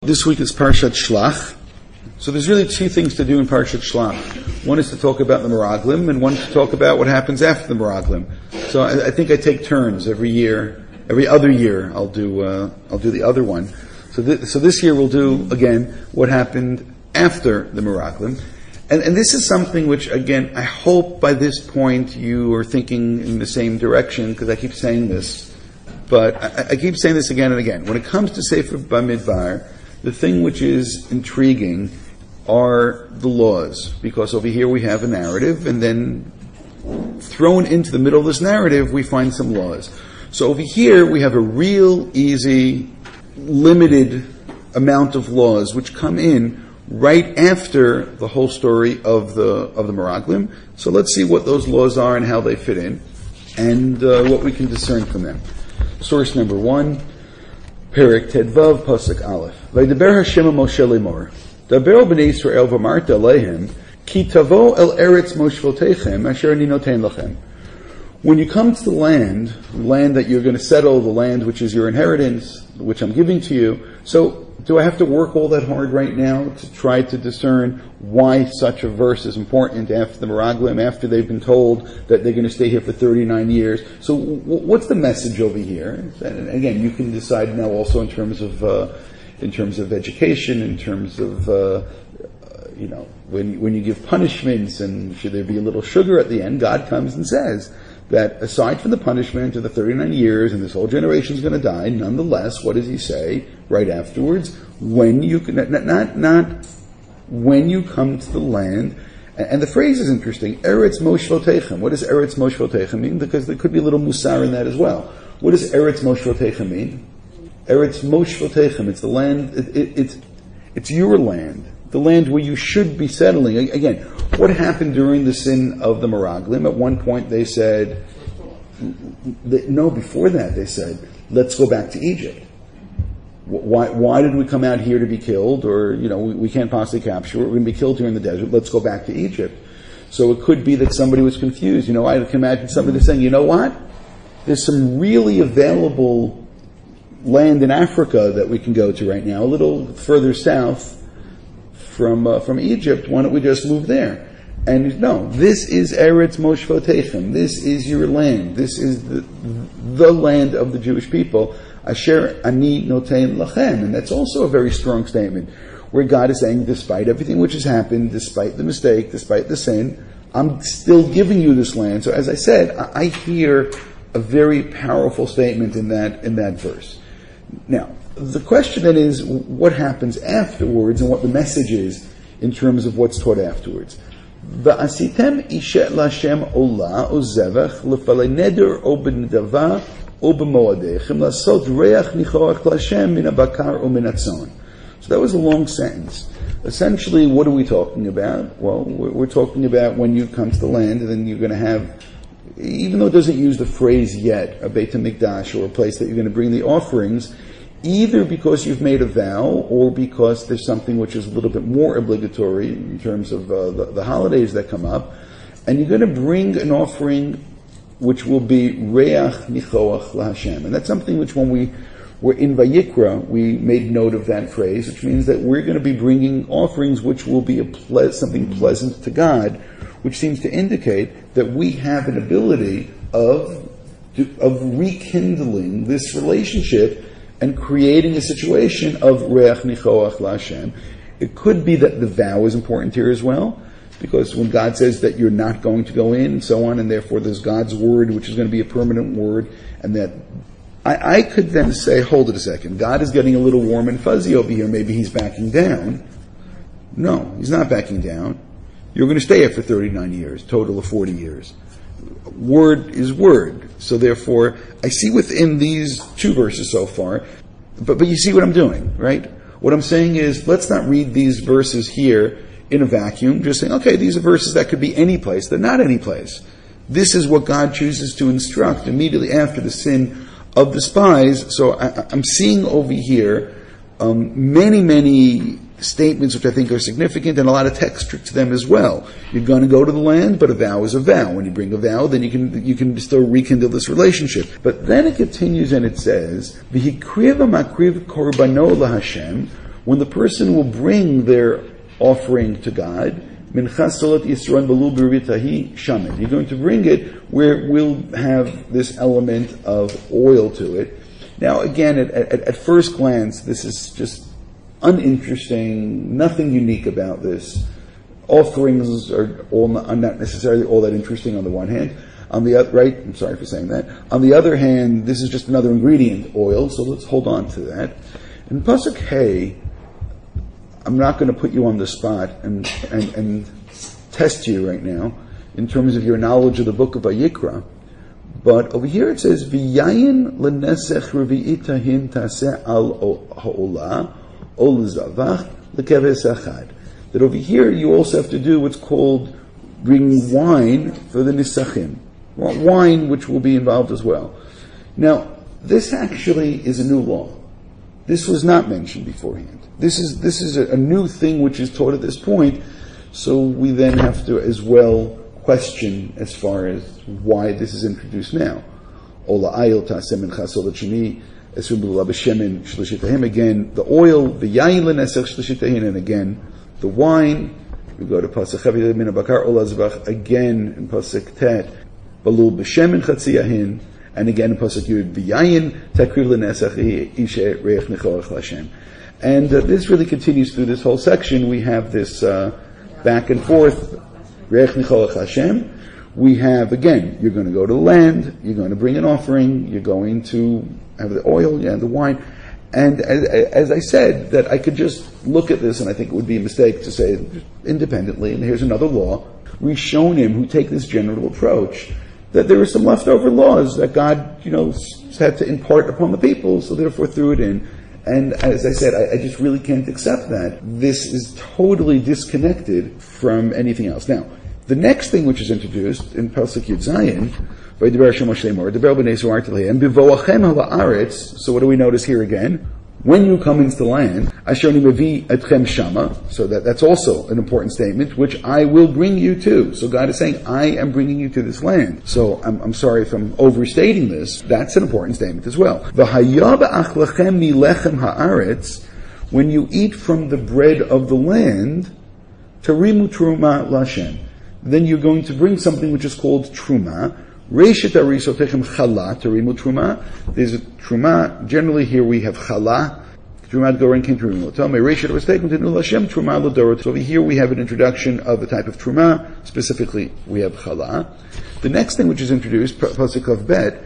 This week is Parshat Shlach. So there's really two things to do in Parshat Shlach. One is to talk about the Meraglim, and one is to talk about what happens after the Meraglim. So I think I take turns every year. Every other year, I'll do the other one. So this year we'll do again what happened after the Meraglim, and this is something which, again, I hope by this point you are thinking in the same direction, because I keep saying this, but I keep saying this again and again. When it comes to Sefer Bamidbar, the thing which is intriguing are the laws, because over here we have a narrative, and then thrown into the middle of this narrative we find some laws. So over here we have a real easy, limited amount of laws which come in right after the whole story of the Meraglim. So let's see what those laws are and how they fit in, and what we can discern from them. Source number 1. Perek Tedvav Pasuk Aleph. Vaydaber Hashem Moshe lemor. Daber b'nei Yisrael v'marta alehem ki tavo el eretz moshvotechem asher ani noten lachem. When you come to the land that you're going to settle, the land which is your inheritance, which I'm giving to you, so do I have to work all that hard right now to try to discern why such a verse is important after the Meraglim, after they've been told that they're going to stay here for 39 years? So what's the message over here? And again, you can decide now also in terms of education, in terms of when you give punishments, and should there be a little sugar at the end, God comes and says that aside from the punishment of the 39 years and this whole generation is going to die, nonetheless, what does he say right afterwards? When you not when you come to the land, and the phrase is interesting. Eretz Moshvotechem. What does Eretz Moshvotechem mean? Because there could be a little musar in that as well. What does Eretz Moshvotechem mean? Eretz Moshvotechem. It's the land. It's your land. The land where you should be settling. Again, what happened during the sin of the Meraglim? At one point they said, before that they said, let's go back to Egypt. Why did we come out here to be killed? Or, we can't possibly capture. We're going to be killed here in the desert. Let's go back to Egypt. So it could be that somebody was confused. I can imagine somebody saying, you know what? There's some really available land in Africa that we can go to right now, a little further south from Egypt. Why don't we just move there? And no, this is Eretz Moshvotechem. This is your land. This is the land of the Jewish people. Asher ani noten lachem. And that's also a very strong statement, where God is saying, despite everything which has happened, despite the mistake, despite the sin, I'm still giving you this land. So as I said, I hear a very powerful statement in that verse. Now, the question then is, what happens afterwards and what the message is in terms of what's taught afterwards. V'asitem ishet l'Hashem olah o zevach l'falei neder o b'nedava o b'moadechem l'asot reach nichoach l'Hashem min ha'bakar o min hatzon. So that was a long sentence. Essentially, what are we talking about? Well, we're talking about when you come to the land, and then you're going to have, even though it doesn't use the phrase yet, a Beit HaMikdash, or a place that you're going to bring the offerings, either because you've made a vow, or because there's something which is a little bit more obligatory in terms of the holidays that come up, and you're going to bring an offering which will be Reach Nichoach LaHashem. And that's something which, when we were in Vayikra, we made note of that phrase, which means that we're going to be bringing offerings which will be something pleasant to God, which seems to indicate that we have an ability of rekindling this relationship and creating a situation of Reach Nichoach LaHashem. It could be that the vow is important here as well, because when God says that you're not going to go in and so on, and therefore there's God's word, which is going to be a permanent word, and that I could then say, hold it a second, God is getting a little warm and fuzzy over here, maybe he's backing down. No, he's not backing down. You're going to stay here for 39 years, total of 40 years. Word is word. So therefore, I see within these two verses so far, but you see what I'm doing, right? What I'm saying is, let's not read these verses here in a vacuum, just saying, okay, these are verses that could be any place. They're not any place. This is what God chooses to instruct immediately after the sin of the spies. So I'm seeing over here many statements which I think are significant, and a lot of texture to them as well. You're going to go to the land, but a vow is a vow. When you bring a vow, then you can still rekindle this relationship. But then it continues and it says, "V'hikriva makriv korbano laHashem when the person will bring their offering to God, Minchas Solat Yisron Balul B'Rivitahi Shamet. You're going to bring it where we'll have this element of oil to it. Now, again, at first glance, this is just uninteresting, nothing unique about this. Offerings are not necessarily all that interesting on the one hand. On the other, right? I'm sorry for saying that. On the other hand, this is just another ingredient, oil, so let's hold on to that. In Pasuk Hey, I'm not going to put you on the spot and test you right now in terms of your knowledge of the book of Vayikra. But over here it says, V'yayin l'nesech revi'itahin taseh al ha'olah, ol zavach, l'keves achad. That over here you also have to do what's called bringing wine for the nisachim. Wine which will be involved as well. Now, this actually is a new law. This was not mentioned beforehand. This is a new thing which is taught at this point, so we then have to as well question as far as why this is introduced now. Again, the oil, the yayin l'nesech shlishitahin, and again, the wine. We go to Pasuk Chavit Min Bakar Olazvach, again in Pasuk Tet, Balul b'shemin chatziyahin, and again in Pasuk Yud, V'yayin takriv l'nesech ishe reich nichoach l'Hashem. And this really continues through this whole section. We have this back and forth, Reich Nicholach Hashem. We have, again, you're going to go to the land, you're going to bring an offering, you're going to have the oil, the wine. And as I said, that I could just look at this, and I think it would be a mistake to say it independently, and here's another law. Rishonim who take this general approach, that there are some leftover laws that God, had to impart upon the people, so therefore threw it in. And as I said, I just really can't accept that. This is totally disconnected from anything else. Now, the next thing which is introduced in Pasuk Yud Zayin, so what do we notice here again? When you come into the land, so that's also an important statement, which I will bring you to. So God is saying, I am bringing you to this land. So I'm sorry if I'm overstating this. That's an important statement as well. When you eat from the bread of the land, tarimu truma lashem, then you're going to bring something which is called truma. Reishet arisotechem chala tarimu truma. There's a truma. Generally, here we have chala. Truma goren came truma. Tell me, Reishet arisotechem tenu Hashem truma l'dorot. So over here we have an introduction of a type of truma. Specifically, we have chala. The next thing which is introduced, pasuk of bet,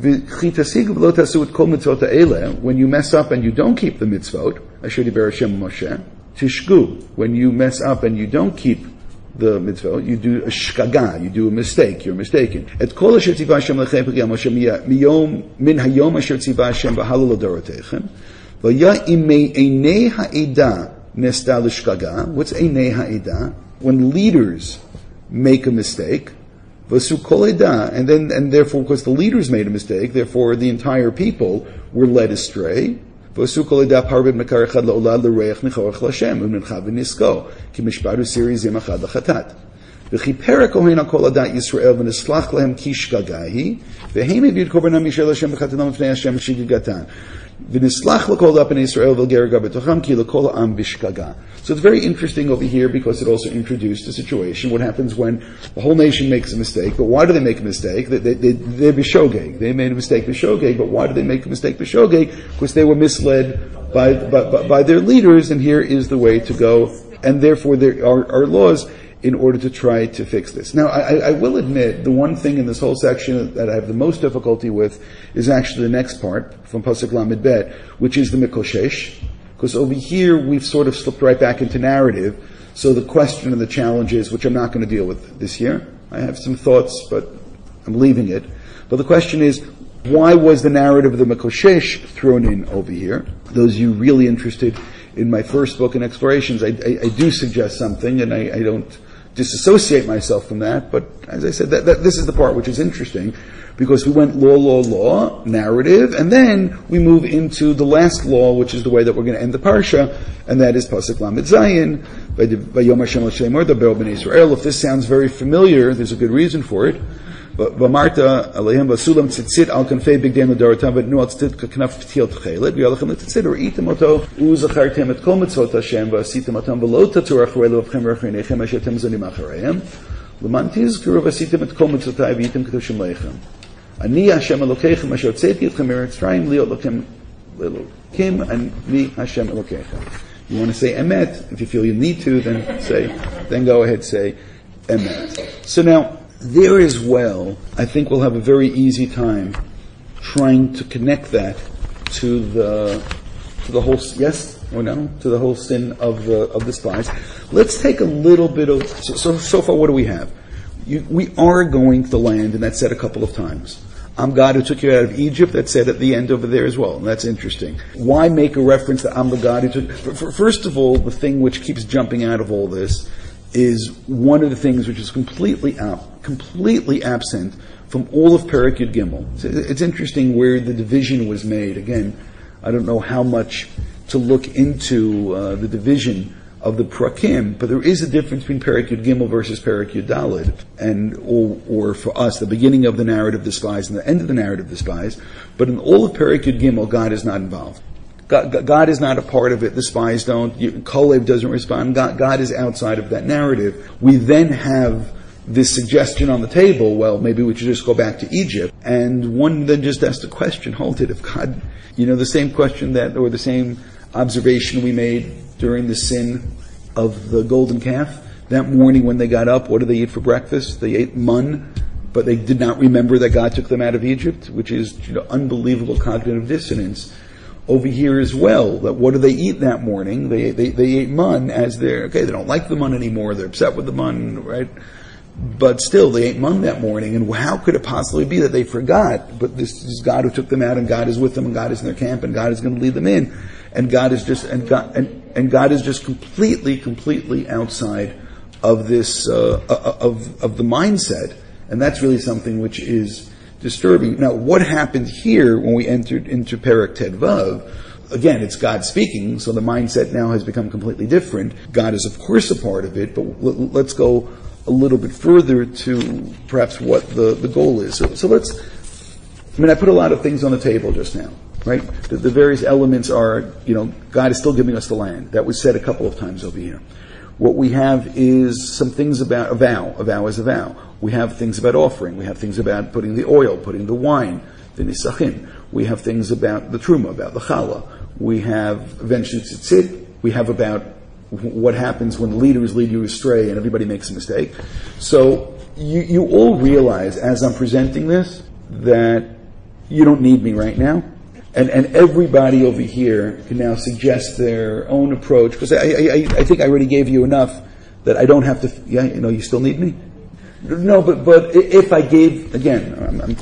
when you mess up and you don't keep the mitzvot, asher diber Hashem Moshe, tishgu. When you mess up and you don't keep the mitzvah, you do a shkaga, you do a mistake, you're mistaken. Et kol asher tzivah Hashem lechem p'gam Moshe min hayom asher tzivah Hashem b'halal l'dorotechem v'ya imei einei ha'eda nesta l'shkaga. What's einei ha'eda? When leaders make a mistake, v'su kol eda, and therefore, because the leaders made a mistake, therefore the entire people were led astray. V'su kol eda parved mekar echad la'olad l'reich nichoach l'Hashem u'mincha v'nisko ki mishparu siri zim achad l'chatat v'chiper kohen hakol adat Yisrael v'nislach lehem ki shkagahi v'heim eviud korbanam mishel Hashem v'chatanam v'fnei Hashem shigigatan v'nislach l'kol da'pen Yisrael v'gerga b'tocham ki l'kol ha'am b'shkaga. So it's very interesting over here because it also introduced a situation. What happens when the whole nation makes a mistake? But why do they make a mistake? They're b'shogeg. They made a mistake b'shogeg. But why do they make a mistake b'shogeg? Because they were misled by their leaders, and here is the way to go. And therefore there are laws in order to try to fix this. Now, I will admit, the one thing in this whole section that I have the most difficulty with is actually the next part from Pasuk Lamed Bet, which is the Mikoshesh. Because over here, we've sort of slipped right back into narrative. So the question and the challenges, which I'm not going to deal with this year. I have some thoughts, but I'm leaving it. But the question is, why was the narrative of the Mikoshesh thrown in over here? Those of you really interested in my first book in Explorations, I do suggest something, and I don't disassociate myself from that. But as I said, that this is the part which is interesting. Because we went law, narrative, and then we move into the last law, which is the way that we're going to end the parsha, and that is Pasuk Lamed Zayin, Vayom Hashem l'Shemor Daber b'nei Israel. If this sounds very familiar, there's a good reason for it. V'amarta alehem v'asulam tzitzit al kanfei bigdei l'dorotam v'nu al tzitzit k'knaf p'til t'chelet v'yalachem l'tzitzit v'ri'item oto u'zachartem et kol mitzvot Hashem v'asitem otam v'lo tatur acharei levavchem v'rechinechem asher tem zonim achareihem l'man tizkuru v'asitem et kol mitzvotai v'yitem kedoshim leichem ani Hashem Elokeichem asher tzeti etchem meretz Mitzrayim liot Elokim ani Hashem Elokeichem. You want to say emet, if you feel you need to, then go ahead, say emet. So now, there as well, I think we'll have a very easy time trying to connect that to the whole, yes or no, to the whole sin of the spies. Let's take a little bit of, so far what do we have? We are going to the land, and that's said a couple of times. I'm God who took you out of Egypt. That's said at the end over there as well. And that's interesting. Why make a reference that I'm the God who took... First of all, the thing which keeps jumping out of all this is one of the things which is completely absent from all of Perek Yud Gimel. It's interesting where the division was made. Again, I don't know how much to look into the division of the Prakim, but there is a difference between Perek Yud Gimel versus Perek Yud Daled, and or for us, the beginning of the narrative of the spies and the end of the narrative of the spies. But in all of Perek Yud Gimel, God is not involved. God is not a part of it. The spies don't. Kalev doesn't respond. God is outside of that narrative. We then have this suggestion on the table, well, maybe we should just go back to Egypt. And one then just asked the question, hold it, if God, the same question or the same observation we made during the sin of the golden calf. That morning when they got up, what did they eat for breakfast? They ate mun, but they did not remember that God took them out of Egypt, which is unbelievable cognitive dissonance. Over here as well, that what do they eat that morning? They ate mun as they don't like the mun anymore, they're upset with the mun, right? But still, they ate mun that morning, and how could it possibly be that they forgot? But this is God who took them out, and God is with them, and God is in their camp, and God is going to lead them in. And God is just God is just completely outside of this of the mindset, and that's really something which is disturbing. Now, what happened here when we entered into Perek Tet Vav? Again, it's God speaking, so the mindset now has become completely different. God is, of course, a part of it, but let's go a little bit further to perhaps what the goal is. So let's. I put a lot of things on the table just now. Right? The various elements are, God is still giving us the land. That was said a couple of times over here. What we have is some things about a vow. A vow is a vow. We have things about offering. We have things about putting the oil, putting the wine, the nisachim. We have things about the truma, about the challah. We have eventually tzitzit. We have about what happens when leaders lead you astray and everybody makes a mistake. So you all realize, as I'm presenting this, that you don't need me right now. And everybody over here can now suggest their own approach, because I think I already gave you enough that I don't have to, you still need me? No, but if I gave, again,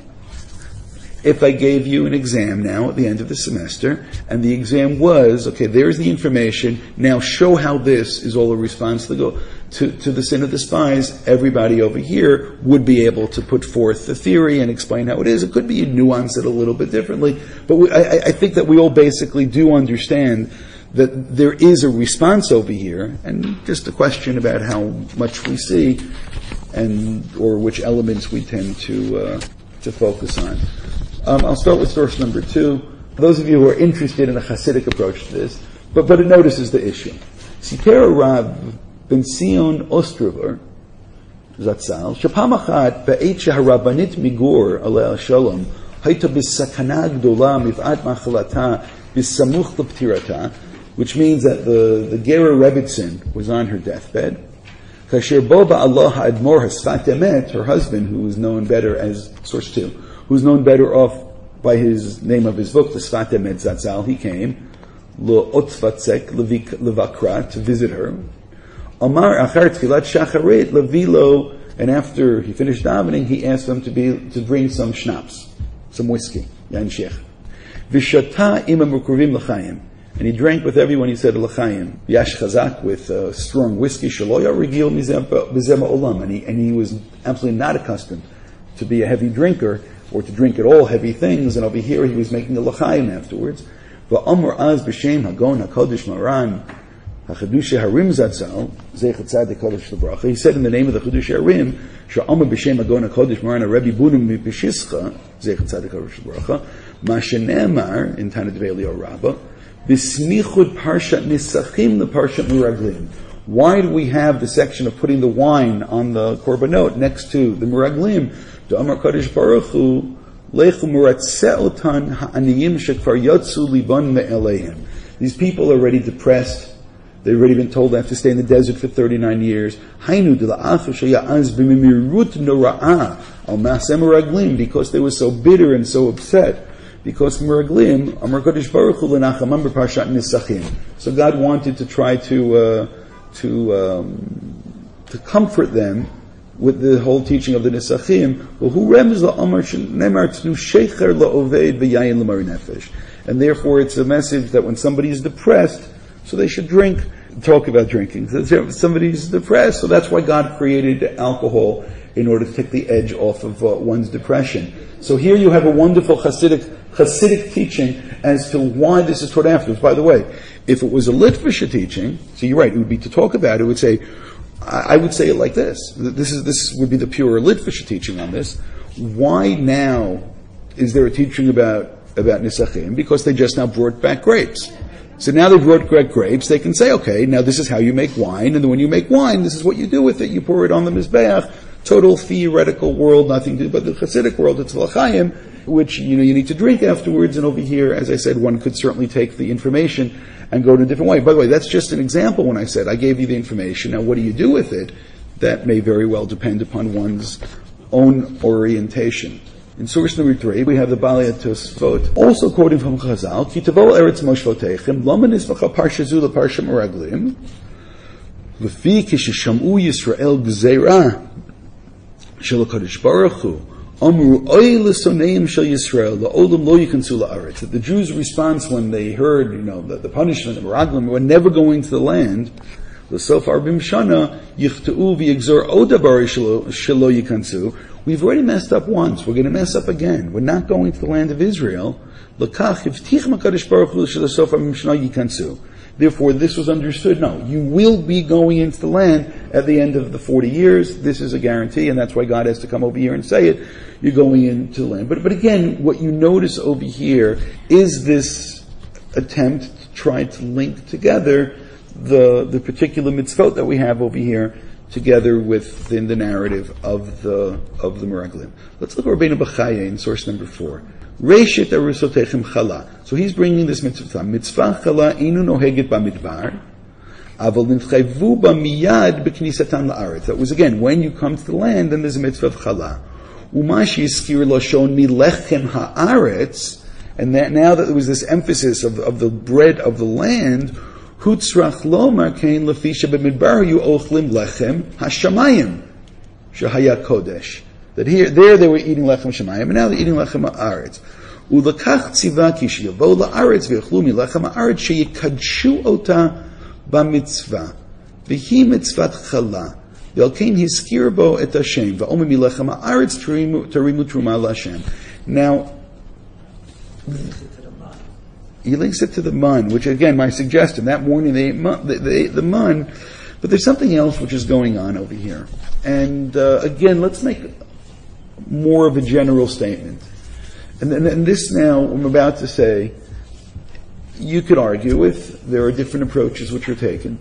if I gave you an exam now at the end of the semester, and the exam was, okay, there's the information, now show how this is all a response to the sin of the spies, everybody over here would be able to put forth the theory and explain how it is. It could be you nuance it a little bit differently, but I think that we all basically do understand that there is a response over here, and just a question about how much we see, or which elements we tend to focus on. I'll start with source number 2. Those of you who are interested in a Hasidic approach to this, but it notices the issue. Siper Rav Ben Sion Ostrover, Zatzal, Shapam Achat Ba'et Sheharabanit Migur Alei Shalom Hayta B'Sakana Gdola Miv'at Machalata B'Samuch L'Ptirata, which means that the Gera Rebbitzin was on her deathbed. Kasher Bo Ba'Allah Admor Hasfat Emet, her husband, who was known better as source 2, who's known better off by his name of his book, the Sfat Emet Zatzal, he came, Lo Otvatzek Levakra, to visit her. Amar Achar Tfilat Shacharit Levilo, and after he finished davening, he asked them to bring some schnapps, some whiskey, Yan Sheikh. Vishata Imam Rukurvim L'chaim, and he drank with everyone, he said, L'chaim, Yash Chazak, with strong whiskey, Shaloya Regil Bizema Olam, and he was absolutely not accustomed to be a heavy drinker, or to drink at all heavy things, and over here he was making a l'chaim afterwards. Va'amr az b'shem hagon hakodesh maran HaChedusha Harim Zatzal, Zeichat Tzadik Kodesh L'Bracha, he said in the name of the Chedusha Harim, She'omer B'Shem Agon HaKodesh Marana Rebbe Bunum Mipeshischa, Zeichat Tzadik Kodesh L'Bracha, Ma Shenemar, in Tana Devei Eliyahu Rabbah, B'Smichud Parshat Nisachim, the Parshat Meraglim. Why do we have the section of putting the wine on the korbanot next to the Meraglim? To Amar Kodesh Baruch Hu, Lechu Muratzeh Otan Ha'aniyim Shekvar Yotzu Liban Me'eleihem. These people are already depressed. They've already been told they have to stay in the desert for 39 years. Hainu de la'achu sheya'az b'mimirut nora'ah al ma'aseh meraglim, because they were so bitter and so upset. Because meraglim, Amar Kodesh Baruch Hu l'nachamam b'parshat Nisachim. So God wanted to try to comfort them with the whole teaching of the Nisachim. Who remez la'amar shenemar tnu shecher la'oved v'yayin l'mari nefesh. And therefore it's a message that when somebody is depressed, so they should drink. Talk about drinking. Somebody's depressed, so that's why God created alcohol, in order to take the edge off of one's depression. So here you have a wonderful Hasidic teaching as to why this is taught afterwards. By the way, if it was a Litvisha teaching, so you're right, it would be to talk about it, would say, I would say it like this. This would be the pure Litvisha teaching on this. Why now is there a teaching about Nisachim? Because they just now brought back grapes. So now they've brought back grapes, they can say, okay, now this is how you make wine, and then when you make wine, this is what you do with it. You pour it on the Mizbeach. Total theoretical world, nothing to do but the Hasidic world. It's l'chaim, which, you need to drink afterwards. And over here, as I said, one could certainly take the information and go in a different way. By the way, that's just an example when I said, I gave you the information. Now what do you do with it? That may very well depend upon one's own orientation. In source number 3, we have the Balei Tosfot, also quoting from Chazal, Ki tavo eretz moshvotechem, lama nisvacha parsha zu leparsha meraglim, v'fi kishishamu Yisrael gzeira, shel HaKadosh Baruch Hu, amru oy l'soneim shel Yisrael, la'olam lo yikansu la'aretz. That the Jews' response when they heard, that the punishment of meraglim were never going to the land, l'sof arbim shana, yichta'u v'yigzor odabar shelo yikansu. We've already messed up once. We're going to mess up again. We're not going to the land of Israel. Therefore, this was understood. No, you will be going into the land at the end of the 40 years. This is a guarantee, and that's why God has to come over here and say it. You're going into the land. But again, what you notice over here is this attempt to try to link together the particular mitzvot that we have over here together within the narrative of the Meraglim. Let's look at Rabbeinu Bachaya in source number 4. Reishit arusotechem chala. So he's bringing this mitzvah. Mitzvah chala inu noheget bamidbar, aval nitchayvu ba miyad b'knisatan la'aretz. That was again, when you come to the land, then there's a mitzvah of chala. Umashi yiskir lashon milechem ha'aretz, and that now that there was this emphasis of the bread of the land, Hutzrach lomar kein lefisha b'midbar yu ochlim lechem hashamayim shahaya kodesh. That there they were eating lechem shamayim, and now they're eating lechem ha'aretz. Ulakach tziva ki sheyavo la'aretz v'yachlu milechem ha'aretz sheyikadshu ota b'mitzvah v'hi mitzvat chala v'alkein hiskir bo et Hashem v'omer milechem ha'aretz tarimu truma l'Hashem. Now he links it to the mun, which again, my suggestion, that morning they ate the mun, but there's something else which is going on over here. And again, let's make more of a general statement. And this now, I'm about to say, you could argue with, there are different approaches which are taken.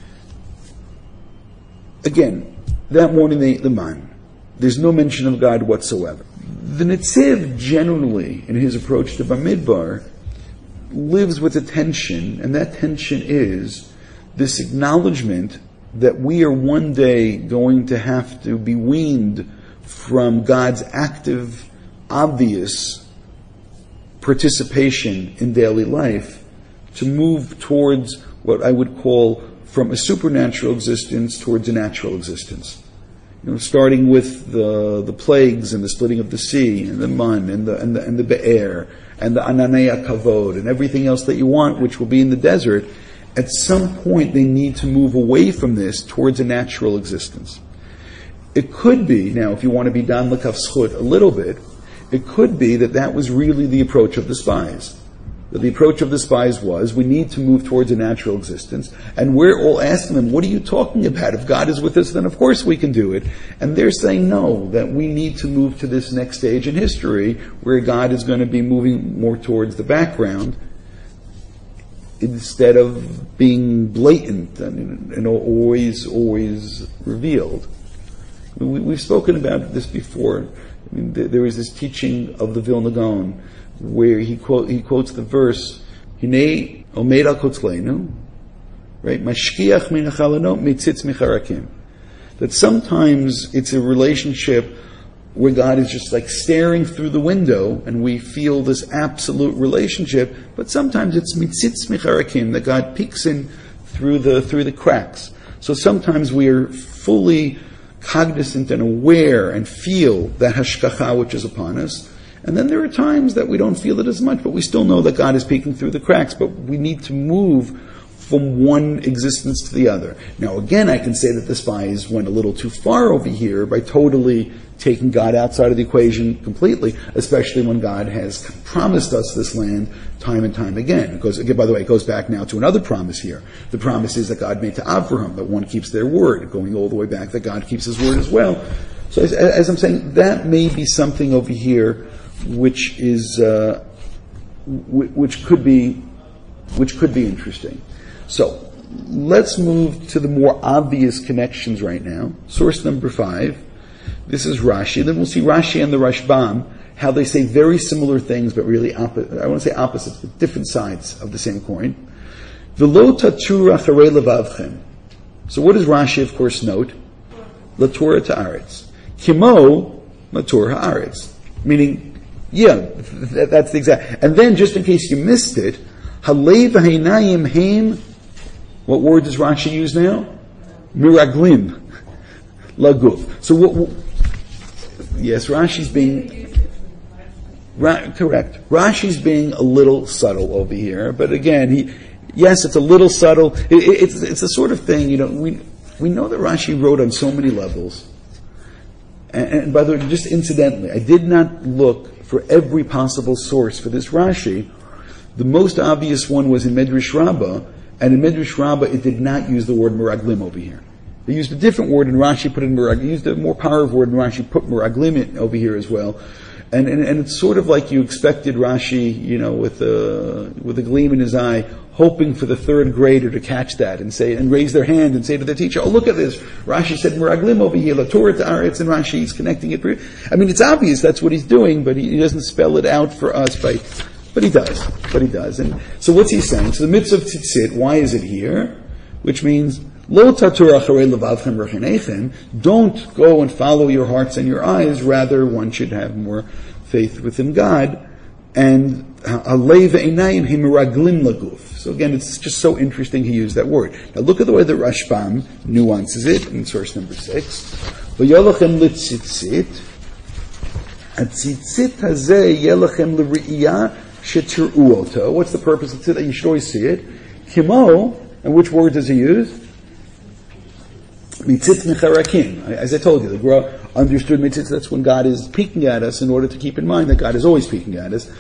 Again, that morning they ate the mun. There's no mention of God whatsoever. The Netziv generally, in his approach to Bamidbar, lives with a tension, and that tension is this acknowledgement that we are one day going to have to be weaned from God's active, obvious participation in daily life to move towards what I would call from a supernatural existence towards a natural existence. Starting with the plagues and the splitting of the sea and the mun and the be'er and the ananei kavod and everything else that you want, which will be in the desert. At some point, they need to move away from this towards a natural existence. It could be, now, if you want to be dan l'kaf schut a little bit, it could be that was really the approach of the spies. that the approach of the spies was, we need to move towards a natural existence, and we're all asking them, what are you talking about? If God is with us, then of course we can do it. And they're saying no, that we need to move to this next stage in history, where God is going to be moving more towards the background, instead of being blatant and always revealed. We've spoken about this before. I mean, there is this teaching of the Vilna Gaon where he quotes the verse, Hinei omed al kotzleinu, right? Mashkiach min hachalonot mitzitz micharakim. That sometimes it's a relationship where God is just like staring through the window and we feel this absolute relationship, but sometimes it's mitzitz micharakim, that God peeks in through the cracks. So sometimes we are fully cognizant and aware and feel that hashkacha which is upon us. And then there are times that we don't feel it as much, but we still know that God is peeking through the cracks, but we need to move from one existence to the other. Now again, I can say that the spies went a little too far over here by totally taking God outside of the equation completely, especially when God has promised us this land time and time again. Because, again, by the way, it goes back now to another promise here. The promise is that God made to Abraham, that one keeps their word, going all the way back that God keeps his word as well. So as I'm saying, that may be something over here which is which could be interesting. So let's move to the more obvious connections right now. Source number 5. This is Rashi. Then we'll see Rashi and the Rashbam, how they say very similar things, but really I want to say opposites, but different sides of the same coin. V'lo tatur acharei levavchem. So what does Rashi, of course, note? Latur ta'aretz. Kimo latur ha'aretz. Meaning, that's the exact. And then, just in case you missed it, halei v'heinayim heim. What word does Rashi use now? Miraglim. Laguf. So yes, Rashi's being correct. Rashi's being a little subtle over here, but again, yes, it's a little subtle. It's the sort of thing, we know that Rashi wrote on so many levels. And by the way, just incidentally, I did not look for every possible source for this Rashi. The most obvious one was in Medrash Rabbah, and in Medrash Rabbah it did not use the word meraglim over here. They used a different word, and Rashi put in meraglim. Used a more powerful word, and Rashi put meraglim in over here as well. And it's sort of like you expected Rashi, with a gleam in his eye, hoping for the third grader to catch that and raise their hand and say to the teacher, "Oh, look at this! Rashi said meraglim over here, latorah ta'aretz," and Rashi is connecting it. I mean, it's obvious that's what he's doing, but he doesn't spell it out for us but he does. And so what's he saying? So the mitzvah of tzitzit, why is it here? Which means, Lo tatur acharei levavchem v'chinechem, don't go and follow your hearts and your eyes, rather one should have more faith within God. And halei v'einayim himeraglim laguf. So again, it's just so interesting he used that word. Now look at the way that Rashbam nuances it in source number 6. V'yolachem litzitzit, atzitzit hazeh yelachem l'ri'iyah shetir'u oto. What's the purpose of tzitzit? You should always see it. Kimo, and which word does he use? Mitzitz mecharakim. As I told you, the Gra understood mitzitz, that's when God is peeking at us in order to keep in mind that God is always peeking at us.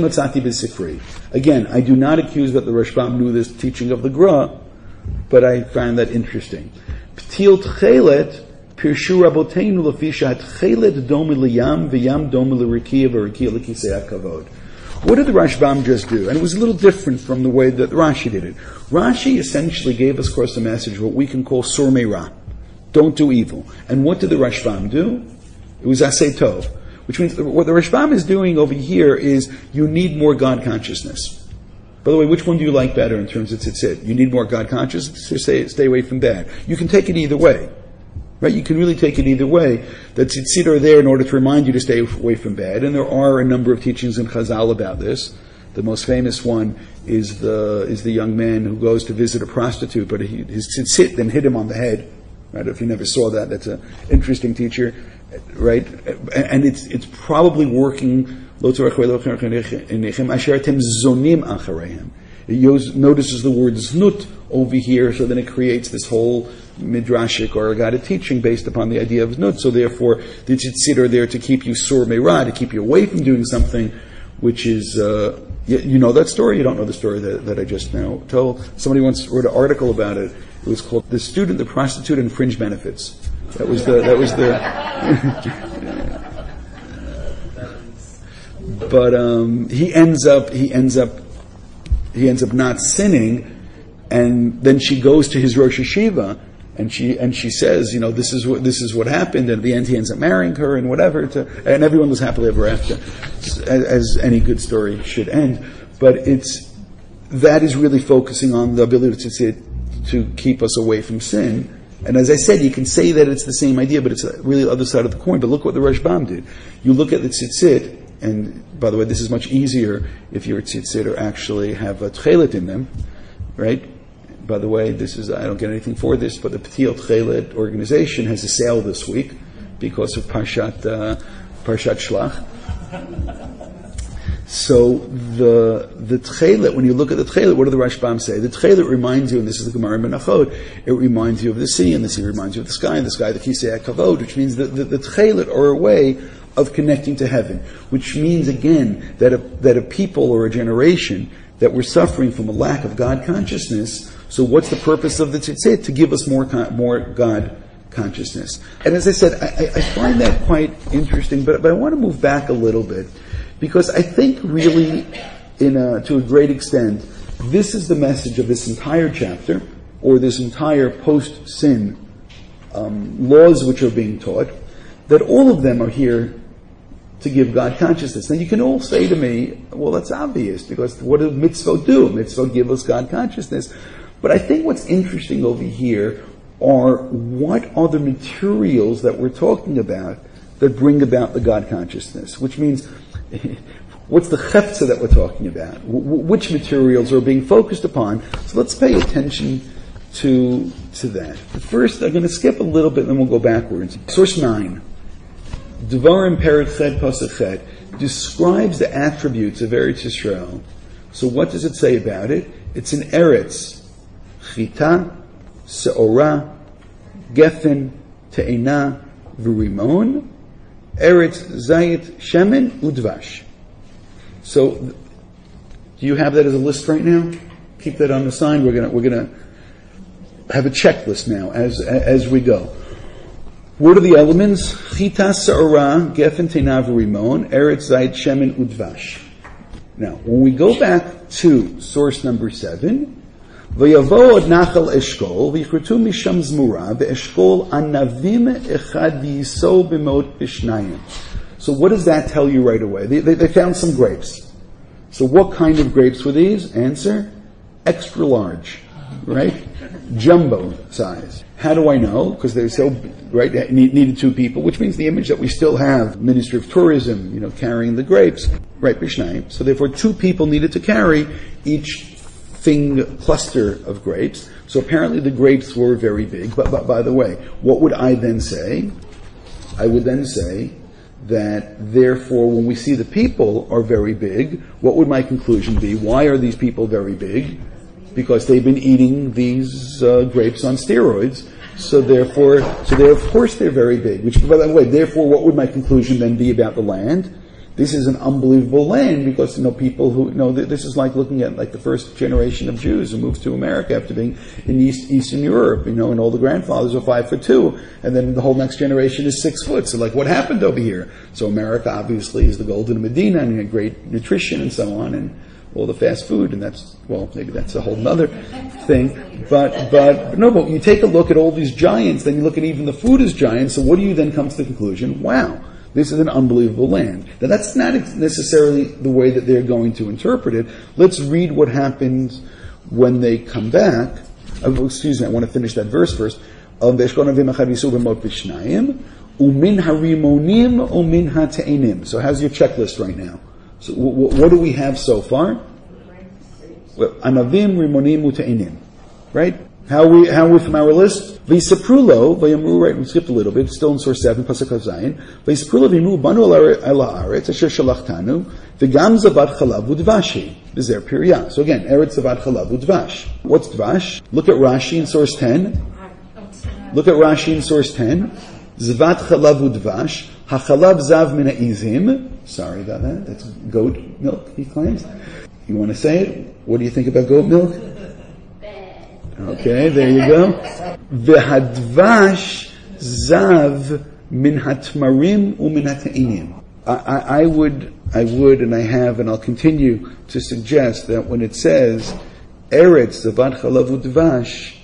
Again, I do not accuse that the Rashbam knew this teaching of the Gra, but I find that interesting. P'til tchelet pirshu raboteinu lefisha tchelet domi liyam v'yam domi l'rikiya v'rikiya l'kisei hakavod. What did the Rashbam just do? And it was a little different from the way that Rashi did it. Rashi essentially gave us, of course, a message, what we can call sur meira. Don't do evil. And what did the Rashbam do? It was asay tov. Which means what the Rashbam is doing over here is you need more God consciousness. By the way, which one do you like better in terms of tzitzit? You need more God consciousness or stay away from bad? You can take it either way. Right? You can really take it either way. The tzitzit are there in order to remind you to stay away from bad. And there are a number of teachings in Chazal about this. The most famous one is the young man who goes to visit a prostitute, but his tzitzit then hit him on the head. Right? If you never saw that, that's an interesting teacher, right? And it's probably working. It notices the word znut over here, so then it creates this whole midrashic or agadic teaching based upon the idea of znut. So therefore, the tzitzit are there to keep you sur meira, to keep you away from doing something which is You know that story? You don't know the story that I just now told? Somebody once wrote an article about it. It was called "The Student, the Prostitute, and Fringe Benefits." That was the. But he ends up not sinning, and then she goes to his Rosh Hashiva, and she says, this is what happened, and at the end he ends up marrying her and whatever, and everyone was happily ever after, as any good story should end. But that is really focusing on the ability to keep us away from sin. And as I said, you can say that it's the same idea, but it's really the other side of the coin. But look what the Rashbam did. You look at the tzitzit, and by the way, this is much easier if your tzitzit or actually have a tchelet in them, right? By the way, I don't get anything for this, but the P'tiyot Tchelet organization has a sale this week because of Parshat Shlach. So the Tchelet, when you look at the Tchelet, what do the Rashbam say? The Tchelet reminds you, and this is the Gemara in Menachot, it reminds you of the sea, and the sea reminds you of the sky, and the sky the Kisei HaKavod, which means that the Tchelet are a way of connecting to heaven, which means again that a people or a generation that were suffering from a lack of God consciousness. So what's the purpose of the tzitzit? To give us more God consciousness. And as I said, I find that quite interesting, but I want to move back a little bit, because I think really, to a great extent, this is the message of this entire chapter, or this entire post-sin laws which are being taught, that all of them are here to give God consciousness. Now you can all say to me, well, that's obvious, because what do mitzvot do? Mitzvot give us God consciousness. But I think what's interesting over here are what are the materials that we're talking about that bring about the God consciousness, which means what's the chefza that we're talking about? Which materials are being focused upon? So let's pay attention to that. But first, I'm going to skip a little bit and then we'll go backwards. Source 9. Devarim Perek Ched Pasuk Ched describes the attributes of Eretz Yisrael. So what does it say about it? It's an Eretz. Chita, Se'ora, Geffen, Te'ena, V'rimon, Eretz Zayit, Shemen, Udvash. So, do you have that as a list right now? Keep that on the sign. We're gonna have a checklist now as we go. What are the elements? Chita, Se'ora, Geffen, Te'ena, V'rimon, Eretz Zayit, Shemen, Udvash. Now, when we go back to source number 7, ויבואו עד נחל אשכול, ויכרתו משם זמורה, באשכול ענבים אחד וייסעו במאות בשניים. So what does that tell you right away? They found some grapes. So what kind of grapes were these? Answer, extra large, right? Jumbo size. How do I know? Because they're so, right, needed 2 people, which means the image that we still have, Ministry of Tourism, carrying the grapes, right, Bishnayim. So therefore 2 people needed to carry each cluster of grapes. So apparently the grapes were very big. But by the way, what would I then say? I would then say that therefore when we see the people are very big, what would my conclusion be? Why are these people very big? Because they've been eating these grapes on steroids. So therefore, of course they're very big. Which, by the way, therefore what would my conclusion then be about the land? This is an unbelievable land because, people who, this is like looking at like the first generation of Jews who moved to America after being in Eastern Europe, and all the grandfathers are 5'2", and then the whole next generation is 6 foot. So like what happened over here? So America obviously is the golden Medina and had great nutrition and so on and all the fast food, and maybe that's a whole nother thing. But you take a look at all these giants, then you look at even the food as giants, so what do you then come to the conclusion? Wow. This is an unbelievable land. Now that's not necessarily the way that they're going to interpret it. Let's read what happens when they come back. Excuse me, I want to finish that verse first. Umin harimonim umin hate'enim. So how's your checklist right now? So what do we have so far? Anavim, rimonim, ute'enim. Right? How are we from our list? V'yisaprulo, v'yamru, right, we skipped a little bit, still in source 7, Pasuk Zayin. V'yisaprulo v'yamru, banu el ha'aretz, asher shalachtanu, v'gam zavat chalav udvashi. This is their period. So again, eretz zavat chalav udvash. What's dvash? Look at Rashi in source 10. Zavat chalav udvash, ha'chalav zav min ha'izim. Sorry about that, that's goat milk, he claims. You want to say it? What do you think about goat milk? Okay, there you go. V'hadvash zav min hatmarim u'min hatainim. I would, and I have, and I'll continue to suggest that when it says Eretz zavat chalav u'dvash,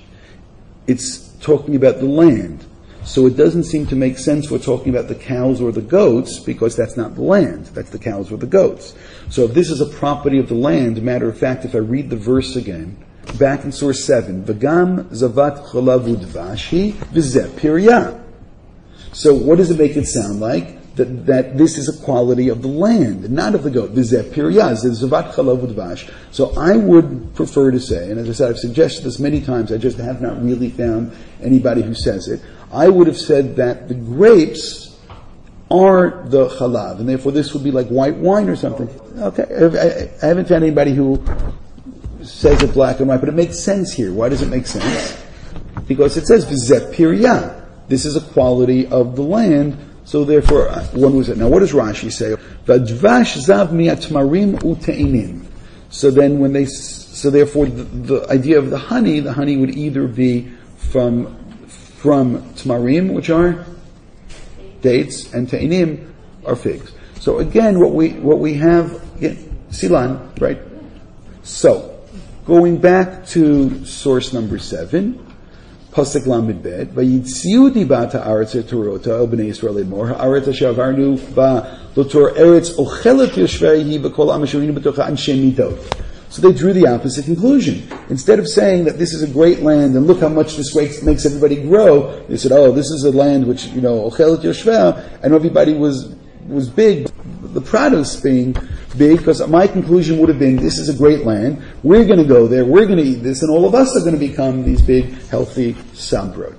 it's talking about the land. So it doesn't seem to make sense we're talking about the cows or the goats, because that's not the land. That's the cows or the goats. So if this is a property of the land, matter of fact, if I read the verse again, back in source 7, V'gam zavat chalav u'dvash v'zeh piryah. So what does it make it sound like? That this is a quality of the land, not of the goat. V'zeh piryah, zavat chalav u'dvash. So I would prefer to say, and as I said, I've suggested this many times, I just have not really found anybody who says it. I would have said that the grapes are the chalav, and therefore this would be like white wine or something. Okay, I haven't found anybody who says it black and white, but it makes sense here. Why does it make sense? Because it says v'zeh piryah. This is a quality of the land, so therefore one was it. Now what does Rashi say? V'advash zav mi'atmarim u'te'inim. So then so therefore the idea of the honey would either be from tmarim, which are dates, and te'inim are figs. So again, what we have, silan, right? So, going back to source number 7, Pasuk Lamed Bet, Vayitziu dibat ha'aretz torota el bnei Yisrael lemor ha'aretz asher avarnu ba lotor eretz ochelet yoshveihi b'kol am asher hinu b'tocha anshe midot. So they drew the opposite conclusion. Instead of saying that this is a great land and look how much this makes everybody grow, they said, oh, this is a land which, ochelet yoshveiha, and everybody was big, the produce being big, because my conclusion would have been, this is a great land, we're going to go there, we're going to eat this, and all of us are going to become these big, healthy sambrot.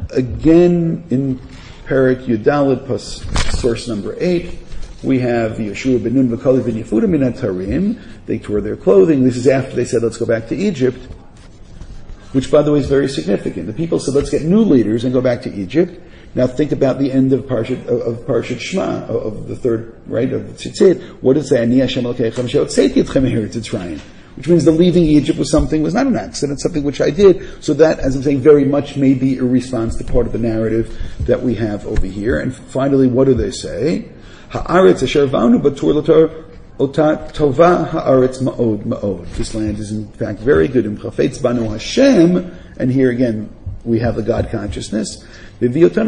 Again, in Perek Yudalet, source number 8, we have Yeshua ben Nun v'Kalev ben Yehuda min hatarim. They tore their clothing. This is after they said, let's go back to Egypt, which, by the way, is very significant. The people said, let's get new leaders and go back to Egypt. Now think about the end of Parshat Shema, of the third, right, of the Tzitzit. What does it say? Ani Hashem Elokechem she'hotzeiti etchem me'eretz Mitzrayim. Which means the leaving Egypt was not an accident, something which I did. So that, as I'm saying, very much may be a response to part of the narrative that we have over here. And finally, what do they say? Ha'aretz asher vanu batur l'tor ota tova ha'aretz ma'od ma'od. This land is in fact very good. Im chafetz banu Hashem, and here again we have the God consciousness. So again, this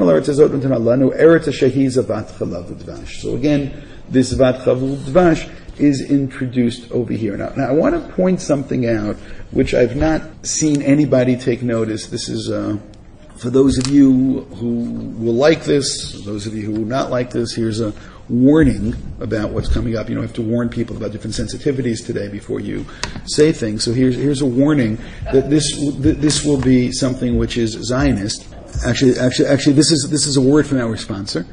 vat chalav dvash is introduced over here. Now I want to point something out which I've not seen anybody take notice. This is for those of you who will like this, those of you who will not like this, here's a warning about what's coming up. You don't have to warn people about different sensitivities today before you say things. So here's a warning that this will be something which is Zionist. Actually, this is a word from our sponsor.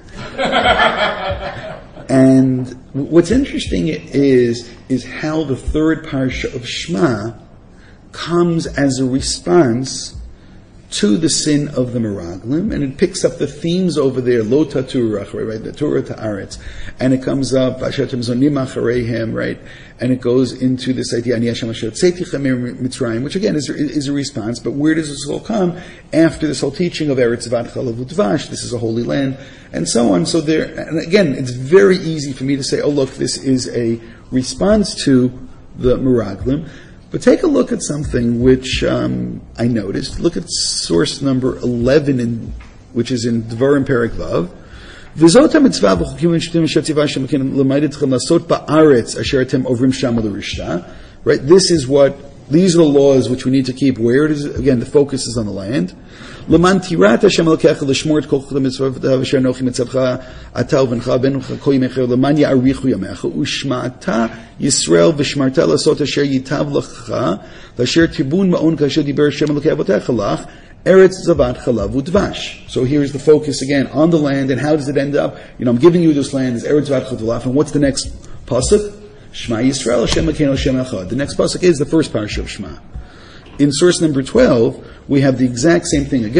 And what's interesting is how the third parsha of Shema comes as a response to the sin of the Meraglim, and it picks up the themes over there, Lo Taturach, right, the Torah Ta'aretz, and it comes up, Ashetem Zonim Achareihem, right, and it goes into this idea, Ani Hashem Asher Tzeitichem Mitzrayim, which again is a response, but where does this all come? After this whole teaching of Eretz Vat Chalav Udvash, this is a holy land, and so on. So there, and again, it's very easy for me to say, oh look, this is a response to the Meraglim. But take a look at something which I noticed. Look at source number 11, which is in Dvarim Perek Vav. V'zot ha'mitzvah b'chukim v'shtim v'shatziva Hashem elokeinu l'mayid etchem lasot ba'aretz asher atem ovrim sham l'rishta. Right? These are the laws which we need to keep. Where it is, again, the focus is on the land. L'man tirat Hashem elokecha l'shmor et kol mitzvah v'asher anochi mitzavcha ata u'bencha benucha kol yamecha l'man ya'arichu yamecha u'shma'ata Yisrael v'shmarta lasot asher yitav l'cha l'asher tibun ma'on kasher diber Hashem elokei avotecha lach Eretz zavat chalav udvash. So here's the focus again on the land, and how does it end up? I'm giving you this land, it's Eretz zavat chalav, and what's the next pasuk? Shema Yisrael, Hashem Elokeinu, Hashem Echad. The next pasuk is the first parsha of Shema. In source number 12, we have the exact same thing again.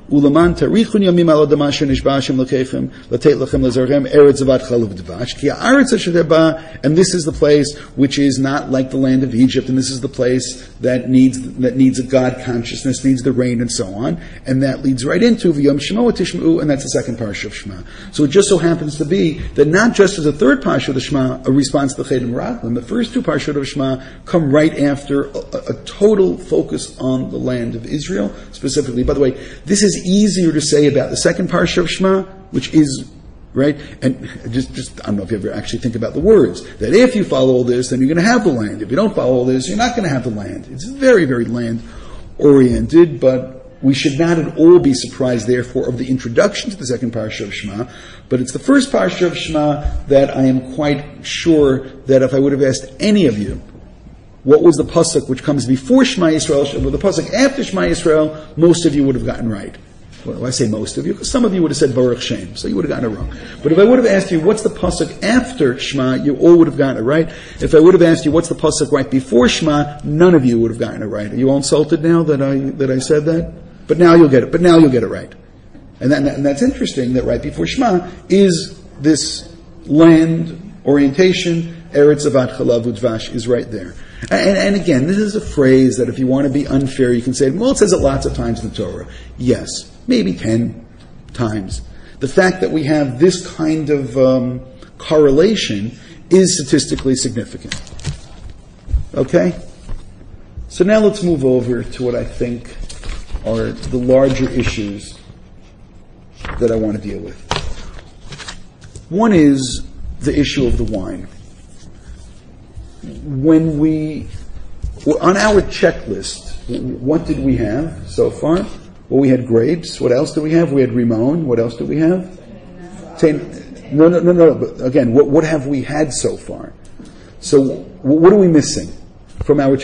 Ulaman tarichun yamim al adama asher nishba Hashem lokechem latet lachem lezarchem eretz zavat chalav v'dvash ki ha'aretz asher ba, and this is the place which is not like the land of Egypt, and this is the place that needs a God consciousness, needs the rain, and so on, and that leads right into v'yom shemo tishmeu, and that's the second parsha of Shema. So it just so happens to be that not just as a third parsha of the Shema, a response to the Chedim Raglim, the first two parshot of Shema come right after a total focus on the land of Israel, specifically. By the way, this is easier to say about the second parsha of Shema, which is, right, and just I don't know if you ever actually think about the words, that if you follow all this, then you're going to have the land. If you don't follow all this, you're not going to have the land. It's very, very land-oriented, but we should not at all be surprised, therefore, of the introduction to the second parsha of Shema, but it's the first parsha of Shema that I am quite sure that if I would have asked any of you, what was the pasuk which comes before Shema Yisrael, or the pasuk after Shema Yisrael, most of you would have gotten right. Well, I say most of you, because some of you would have said Baruch Shem, so you would have gotten it wrong. But if I would have asked you, what's the pasuk after Shema, you all would have gotten it right. If I would have asked you, what's the pasuk right before Shema, none of you would have gotten it right. Are you all insulted now that I said that? But now you'll get it. But now you'll get it right. And that's interesting, that right before Shema is this land orientation, Eretz Zavat Chalav Udvash is right there. And again, this is a phrase that if you want to be unfair, you can say, well, it says it lots of times in the Torah. Yes, maybe 10 times. The fact that we have this kind of correlation is statistically significant. Okay? So now let's move over to what I think are the larger issues that I want to deal with. One is the issue of the wine. When we were on our checklist, what did we have so far? Well, we had grapes. What else did we have? We had Rimon. What else did we have? No. But again, what have we had so far? So, what are we missing from our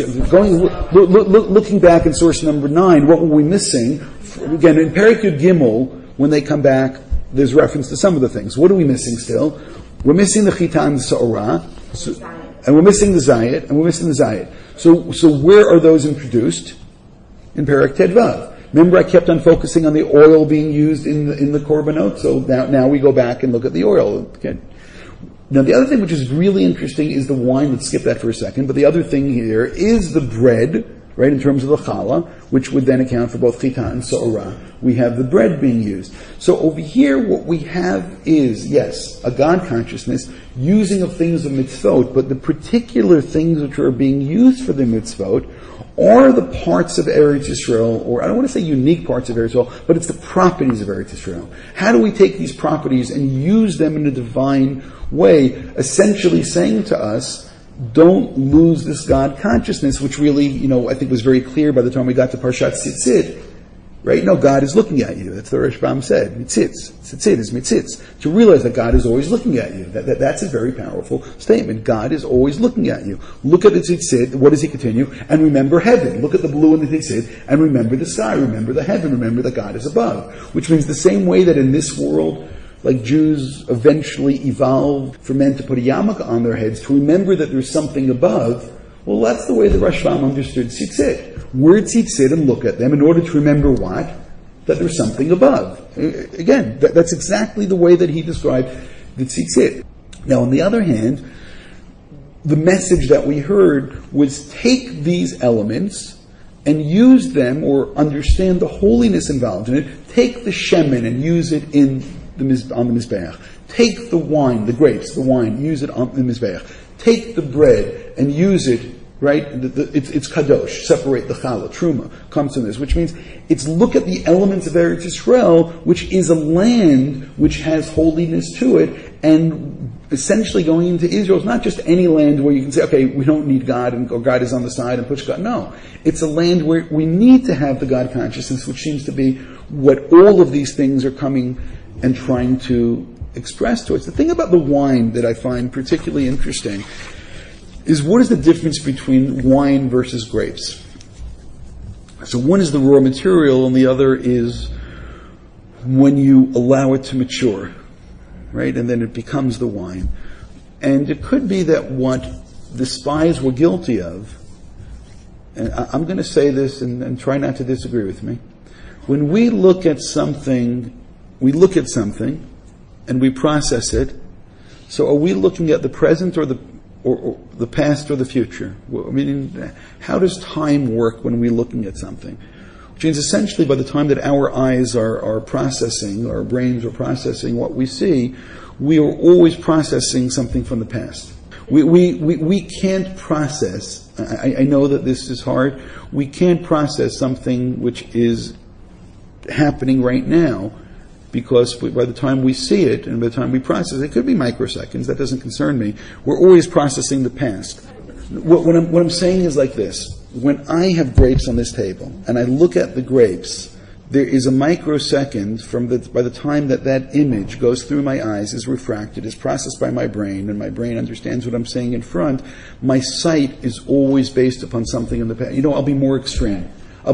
looking back in source number 9? What were we missing? Again, in Perek Yud Gimel, when they come back, there's reference to some of the things. What are we missing still? We're missing the Chita and the Sa'orah. And we're missing the Zayit, So where are those introduced? In Perek Tedvav. Remember, I kept on focusing on the oil being used in the korbanot, so now we go back and look at the oil. Okay. Now the other thing which is really interesting is the wine. Let's skip that for a second. But the other thing here is the bread, right, in terms of the challah, which would then account for both chita and sa'orah. We have the bread being used. So over here, what we have is, yes, a God consciousness using of things of mitzvot, but the particular things which are being used for the mitzvot are the parts of Eretz Yisrael, or I don't want to say unique parts of Eretz Yisrael, but it's the properties of Eretz Yisrael. How do we take these properties and use them in a divine way, essentially saying to us, don't lose this God consciousness, which really, I think was very clear by the time we got to Parshat Tzitzit. Right? No, God is looking at you. That's what Rashbam said. Mitzitz. Tzitzit is mitzitz. To realize that God is always looking at you. That's a very powerful statement. God is always looking at you. Look at the tzitzit. What does he continue? And remember heaven. Look at the blue in the tzitzit. And remember the sky. Remember the heaven. Remember that God is above. Which means the same way that in this world, like Jews eventually evolved for men to put a yarmulke on their heads, to remember that there's something above. Well, that's the way the Rashbam understood tzitzit. Word tzitzit and look at them in order to remember what? That there's something above. Again, that's exactly the way that he described the tzitzit. Now, on the other hand, the message that we heard was take these elements and use them, or understand the holiness involved in it. Take the shemen and use it on the Mizbeach. Take the wine, the grapes, the wine, use it on the Mizbeach. Take the bread and use it, right? It's kadosh. Separate the challah, truma, comes from this, which means it's look at the elements of Eretz Yisrael, which is a land which has holiness to it, and essentially going into Israel is not just any land where you can say, okay, we don't need God, or God is on the side and push God. No. It's a land where we need to have the God consciousness, which seems to be what all of these things are coming and trying to express to us. The thing about the wine that I find particularly interesting is what is the difference between wine versus grapes? So one is the raw material and the other is when you allow it to mature, right? And then it becomes the wine. And it could be that what the spies were guilty of, and I'm going to say this and try not to disagree with me, When we look at something and we process it. So are we looking at the present or the past or the future? I mean, how does time work when we're looking at something? Which means essentially by the time that our eyes are processing, our brains are processing what we see, we are always processing something from the past. We can't process, I know that this is hard, we can't process something which is happening right now, because by the time we see it and by the time we process it, could be microseconds, that doesn't concern me. We're always processing the past. What I'm saying is like this. When I have grapes on this table and I look at the grapes, there is a microsecond by the time that image goes through my eyes, is refracted, is processed by my brain, and my brain understands what I'm saying in front. My sight is always based upon something in the past. I'll be more extreme.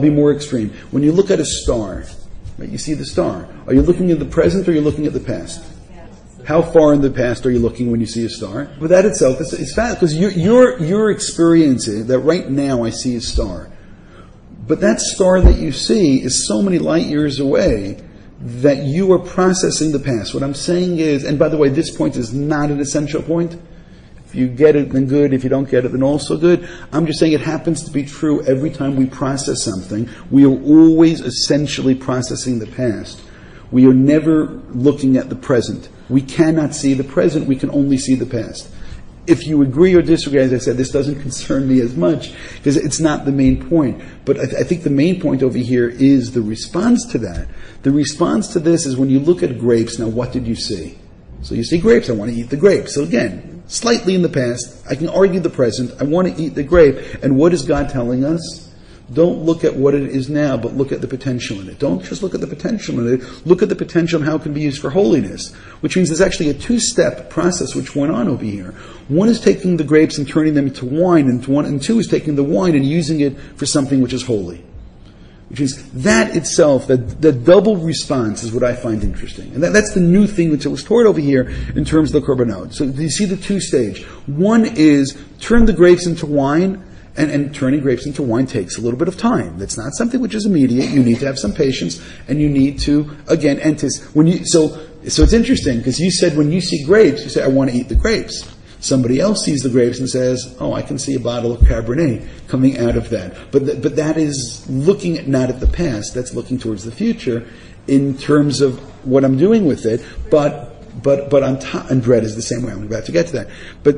When you look at a star, right, you see the star. Are you looking at the present or are you looking at the past? How far in the past are you looking when you see a star? But that itself is fast, because you're experiencing that right now I see a star. But that star that you see is so many light years away that you are processing the past. What I'm saying is, and by the way, this point is not an essential point. If you get it, then good. If you don't get it, then also good. I'm just saying it happens to be true every time we process something. We are always essentially processing the past. We are never looking at the present. We cannot see the present. We can only see the past. If you agree or disagree, as I said, this doesn't concern me as much because it's not the main point. But I think the main point over here is the response to that. The response to this is when you look at grapes, now what did you see? So you see grapes, I want to eat the grapes. So again, slightly in the past, I can argue the present, I want to eat the grape. And what is God telling us? Don't look at what it is now, but look at the potential in it. Don't just look at the potential in it. Look at the potential and how it can be used for holiness. Which means there's actually a two-step process which went on over here. One is taking the grapes and turning them into wine, and two is taking the wine and using it for something which is holy. Which is that itself, the double response is what I find interesting. And that's the new thing which was taught over here in terms of the korbanot. So you see the two stage. One is turn the grapes into wine, and turning grapes into wine takes a little bit of time. That's not something which is immediate. You need to have some patience, and you need to, again, so it's interesting, because you said when you see grapes, you say, I want to eat the grapes. Somebody else sees the grapes and says, oh, I can see a bottle of Cabernet coming out of that. But that is looking not at the past, that's looking towards the future in terms of what I'm doing with it. But on top, and bread is the same way, I'm about to get to that. But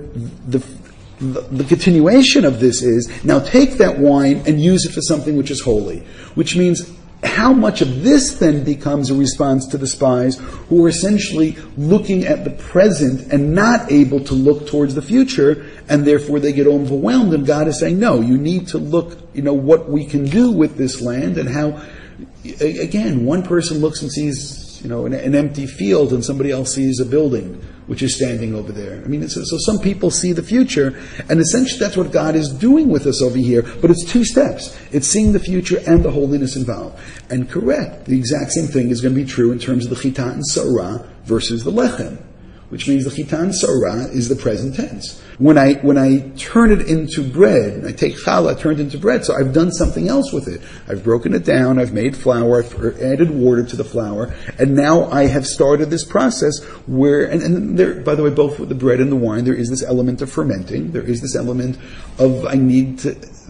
the continuation of this is, now take that wine and use it for something which is holy. Which means, how much of this then becomes a response to the spies who are essentially looking at the present and not able to look towards the future, and therefore they get overwhelmed, and God is saying, no, you need to look, what we can do with this land, and how, again, one person looks and sees, an empty field, and somebody else sees a building which is standing over there. I mean, so some people see the future, and essentially that's what God is doing with us over here, but it's two steps. It's seeing the future and the holiness involved. And correct, the exact same thing is going to be true in terms of the chita and sarah versus the lechem, which means the chita and sarah is the present tense. When I turn it into bread, I take challah, turn it into bread, so I've done something else with it. I've broken it down, I've made flour, I've added water to the flour, and now I have started this process where, and there, by the way, both with the bread and the wine, there is this element of fermenting, there is this element of I need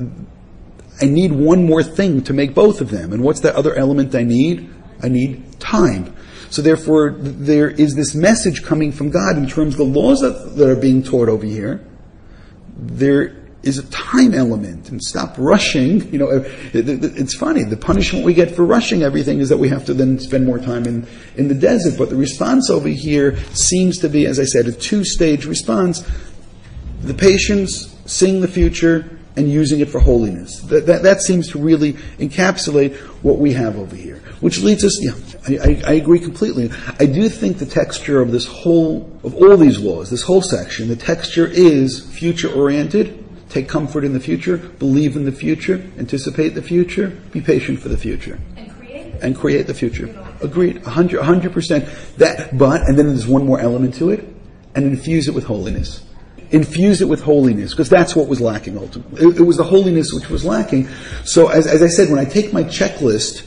one more thing to make both of them. And what's that other element I need? I need time. So therefore, there is this message coming from God in terms of the laws that are being taught over here. There is a time element, and stop rushing. It's funny, the punishment we get for rushing everything is that we have to then spend more time in the desert. But the response over here seems to be, as I said, a two-stage response. The patience, seeing the future, and using it for holiness. That seems to really encapsulate what we have over here. Which leads us, I agree completely. I do think the texture of all these laws, this whole section, the texture is future-oriented. Take comfort in the future, believe in the future, anticipate the future, be patient for the future. And create the future. Agreed, 100%. And then there's one more element to it, and infuse it with holiness. Infuse it with holiness, because that's what was lacking ultimately. It was the holiness which was lacking. So as I said, when I take my checklist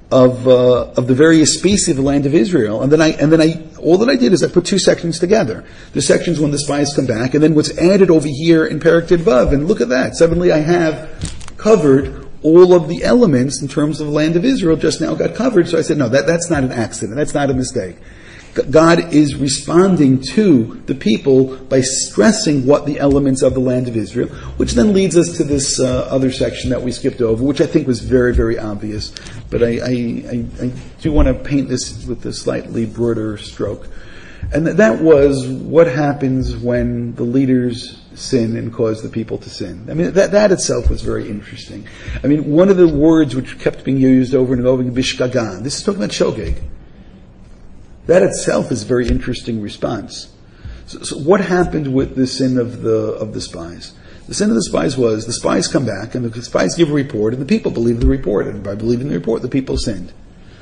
of the various species of the land of Israel, and then all that I did is I put two sections together. The sections when the spies come back, and then what's added over here in Perek Tet Vav, and look at that. Suddenly I have covered all of the elements in terms of the land of Israel just now got covered. So I said, no, that's not an accident. That's not a mistake. God is responding to the people by stressing what the elements of the land of Israel, which then leads us to this other section that we skipped over, which I think was very, very obvious. But I do want to paint this with a slightly broader stroke. And that was what happens when the leaders sin and cause the people to sin. I mean, that itself was very interesting. I mean, one of the words which kept being used over and over again, bishkagan, this is talking about shogeg. That itself is a very interesting response. So what happened with the sin of the spies? The sin of the spies was the spies come back and the spies give a report and the people believe the report, and by believing the report the people sinned.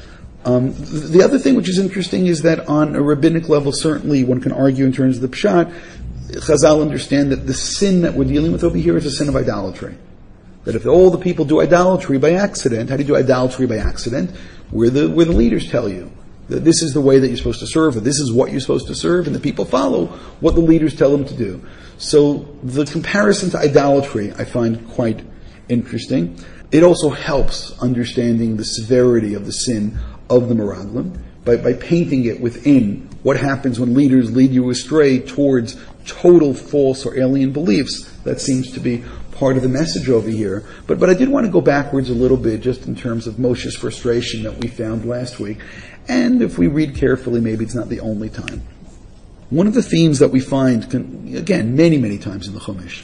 The other thing which is interesting is that on a rabbinic level, certainly one can argue in terms of the pshat, Chazal understand that the sin that we're dealing with over here is a sin of idolatry. That if all the people do idolatry by accident, how do you do idolatry by accident? Where the leaders tell you that this is the way that you're supposed to serve, or this is what you're supposed to serve, and the people follow what the leaders tell them to do. So the comparison to idolatry I find quite interesting. It also helps understanding the severity of the sin of the Meraglim by painting it within what happens when leaders lead you astray towards total false or alien beliefs. That seems to be part of the message over here. But I did want to go backwards a little bit just in terms of Moshe's frustration that we found last week. And if we read carefully, maybe it's not the only time. One of the themes that we find, again, many, many times in the Chumash,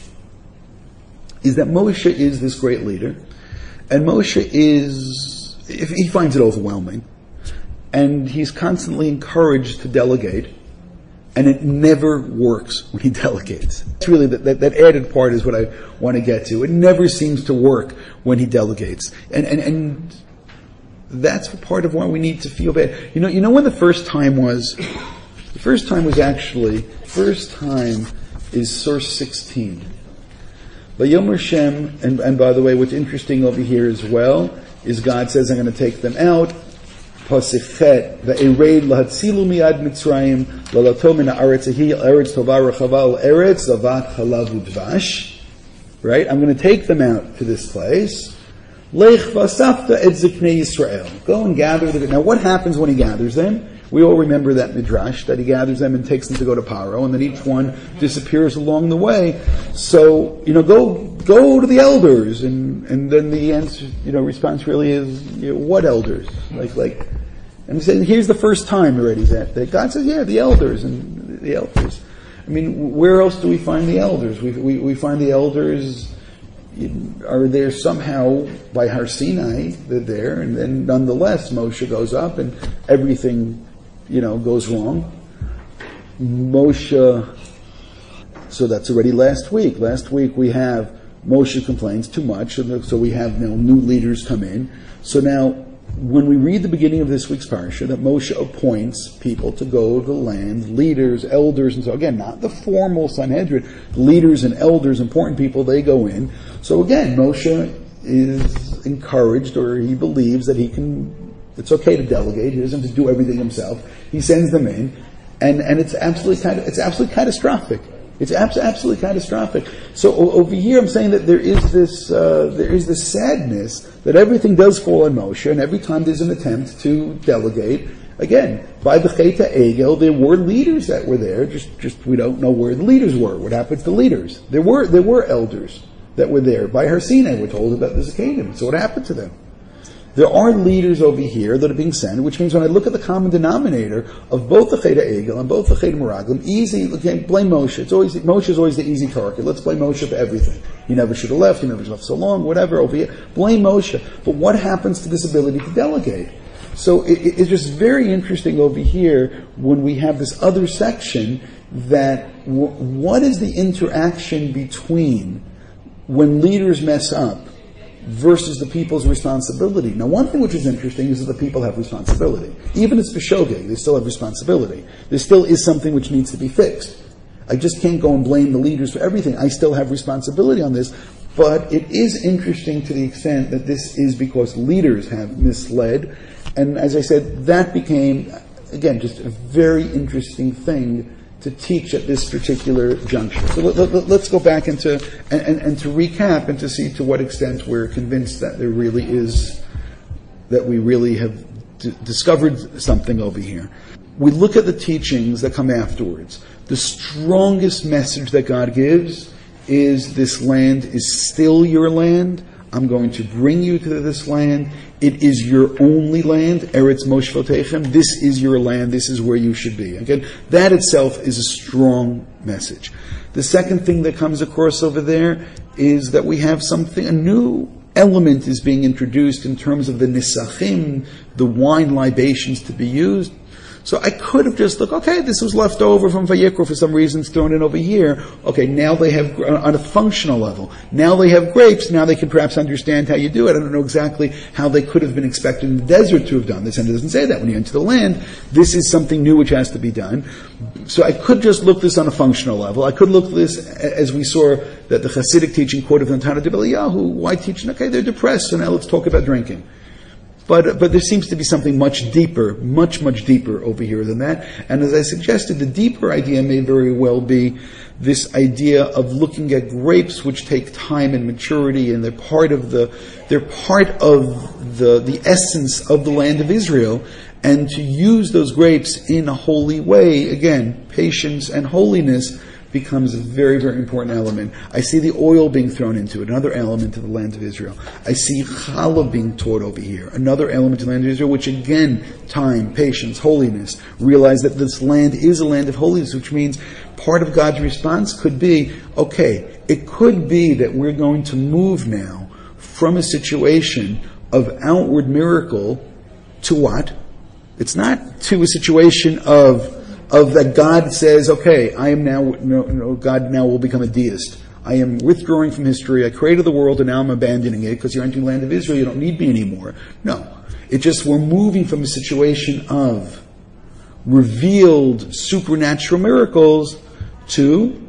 is that Moshe is this great leader, and Moshe he finds it overwhelming, and he's constantly encouraged to delegate, and it never works when he delegates. It's really that added part is what I want to get to. It never seems to work when he delegates. And that's part of why we need to feel bad. You know when the first time was? The first time is source 16. Vayomer Shem, and by the way, what's interesting over here as well is God says, I'm going to take them out. Pasuk Chet, ve'ereid lahatzilu miad Mitzrayim, lalato min ha'aretz ahi, eretz tova rechava, eretz zavat halav udvash. Right? I'm going to take them out to this place. Lech v'asafta et ziknei Yisrael. Go and gather them. Now what happens when he gathers them? We all remember that midrash, that he gathers them and takes them to go to Paro, and then each one disappears along the way. So, go to the elders, and then the answer, response really is, what elders? And he said, here's the first time already that God says, yeah, the elders, and the elders. I mean, where else do we find the elders? We find the elders are there somehow by Har Sinai, they're there, and then nonetheless Moshe goes up and everything, goes wrong. Moshe, so that's already last week. Last week we have Moshe complains too much, so we have now new leaders come in. So now, when we read the beginning of this week's parsha, that Moshe appoints people to go to the land, leaders, elders, and so again, not the formal Sanhedrin, leaders and elders, important people, they go in. So again, Moshe is encouraged, or he believes that it's okay to delegate, he doesn't have to do everything himself. He sends them in, and it's absolutely catastrophic. It's absolutely catastrophic. So over here, I'm saying that there is this sadness that everything does fall on Moshe, and every time there's an attempt to delegate, again, by the Cheta Egel, there were leaders that were there. Just we don't know where the leaders were. What happened to the leaders? There were elders that were there. By Har Sinai, we're told about the Zakanim. So what happened to them? There are leaders over here that are being sent, which means when I look at the common denominator of both the Cheta Egel and both the Cheta Meraglim, blame Moshe. Moshe is always the easy target. Let's blame Moshe for everything. He never should have left. He never should have left so long. Whatever over here, blame Moshe. But what happens to this ability to delegate? So it's just very interesting over here when we have this other section that what is the interaction between when leaders mess up versus the people's responsibility. Now, one thing which is interesting is that the people have responsibility. Even if it's b'shogeg, they still have responsibility. There still is something which needs to be fixed. I just can't go and blame the leaders for everything. I still have responsibility on this. But it is interesting to the extent that this is because leaders have misled, And as I said, that became, again, just a very interesting thing to teach at this particular juncture. So let's go back and to recap and to see to what extent we're convinced that there really is, that we really have discovered something over here. We look at the teachings that come afterwards. The strongest message that God gives is this land is still your land. I'm going to bring you to this land. It is your only land, Eretz Moshvotechem. This is your land. This is where you should be. Again, that itself is a strong message. The second thing that comes across over there is that we have something, a new element is being introduced in terms of the nisachim, the wine libations to be used. So I could have just looked, okay, this was left over from Vayikra for some reason, it's thrown in over here. Okay, now they have, on a functional level, now they have grapes, now they can perhaps understand how you do it. I don't know exactly how they could have been expected in the desert to have done this, and it doesn't say that when you enter the land. This is something new which has to be done. So I could just look this on a functional level. I could look this, as we saw that the Hasidic teaching quoted from Tana de Eliyahu, why teaching? Okay, they're depressed, so now let's talk about drinking. But there seems to be something much deeper, much deeper over here than that. And as I suggested, the deeper idea may very well be this idea of looking at grapes which take time and maturity, and they're part of the essence of the land of Israel, and to use those grapes in a holy way, again, patience and holiness becomes a very, very important element. I see the oil being thrown into it, another element of the land of Israel. I see challah being taught over here, another element of the land of Israel, which again, time, patience, holiness. Realize that this land is a land of holiness, which means part of God's response could be, okay, it could be that we're going to move now from a situation of outward miracle to what? It's not to a situation of that God says, okay, I am now, God now will become a deist. I am withdrawing from history. I created the world and now I'm abandoning it because you're entering the land of Israel. You don't need me anymore. No. It just, we're moving from a situation of revealed supernatural miracles to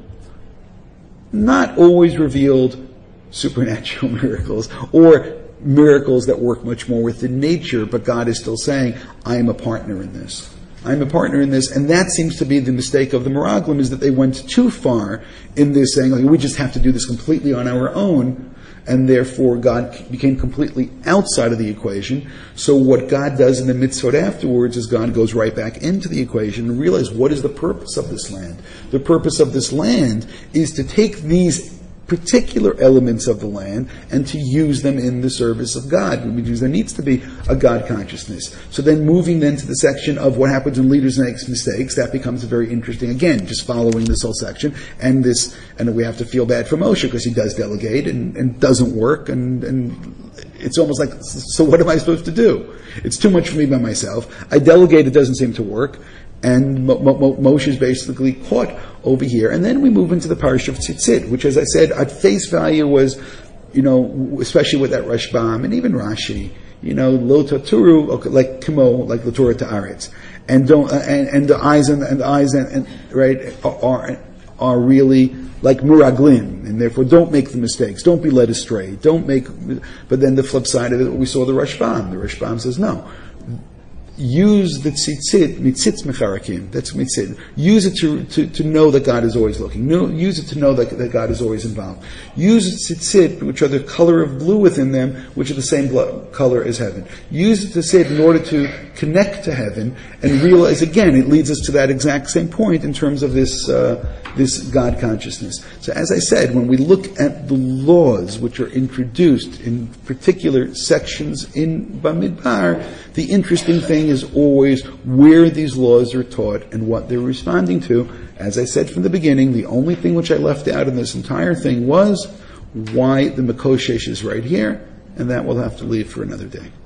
not always revealed supernatural miracles, or miracles that work much more within nature, but God is still saying, I am a partner in this. I'm a partner in this, and that seems to be the mistake of the Meraglim, is that they went too far in this, saying, we just have to do this completely on our own, and therefore God became completely outside of the equation. So what God does in the mitzvot afterwards is God goes right back into the equation and realize, what is the purpose of this land? The purpose of this land is to take these particular elements of the land and to use them in the service of God, because there needs to be a God consciousness. So then moving then to the section of what happens when leaders make mistakes, that becomes very interesting, again, just following this whole section, and we have to feel bad for Moshe because he does delegate and doesn't work, and it's almost like, so what am I supposed to do? It's too much for me by myself. I delegate, it doesn't seem to work. And Moshe is basically caught over here. And then we move into the parish of Tzitzit, which, as I said, at face value was, especially with that Rashbam and even Rashi, lo taturu, like kimo, like the Torah ta'aretz, and don't, and the eyes and right are really like muraglim, and therefore don't make the mistakes, don't be led astray, but then the flip side of it, we saw the Rashbam. The Rashbam says no. Use the tzitzit, mitzitz mecharakim, that's mitzit. Use it to know that God is always looking. Use it to know that God is always involved. Use tzitzit, which are the color of blue within them, which are the same color as heaven. Use the tzitzit in order to connect to heaven and realize, again, it leads us to that exact same point in terms of this God consciousness. So as I said, when we look at the laws which are introduced in particular sections in Bamidbar, the interesting thing is always where these laws are taught and what they're responding to. As I said from the beginning, the only thing which I left out in this entire thing was why the Mekoshesh is right here, and that we'll have to leave for another day.